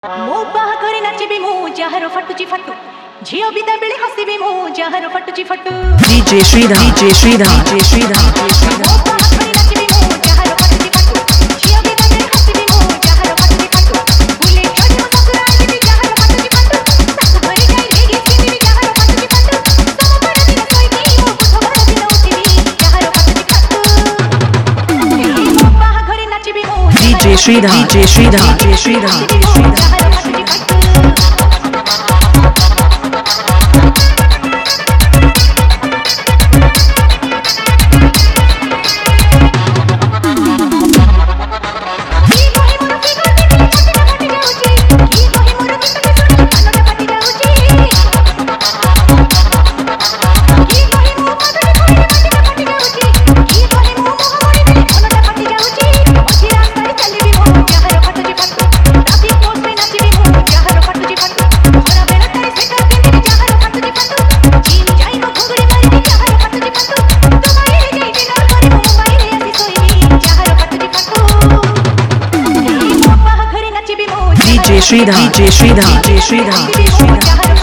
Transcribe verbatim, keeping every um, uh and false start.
मो बाहाघरे नाचिबी मु जहारो फटुची फटू झियो बिदा बेले हसिबी मु जहारो फटुची फटू DJ Shridha DJ Shridha DJ Shridha मो बाहाघरे नाचिबी मु जहारो फटुची फटू झियो बिदा बेले हसिबी मु जहारो फटुची फटू बुले छोड़ी मो ससुरा आइबी जहारो फटुची फटू सासु घरे जाई रेगी सिबी जहारो फटुची फटू सोमवार दिन सोइबी मु बुधवार दिन उठिबी जहारो फटुची फटू मो बाहाघरे नाचिबी मु DJ Shridha DJ Shridha DJ Shridha जहारो फटुची फटू DJ Shridha DJ Shridha DJ Shridha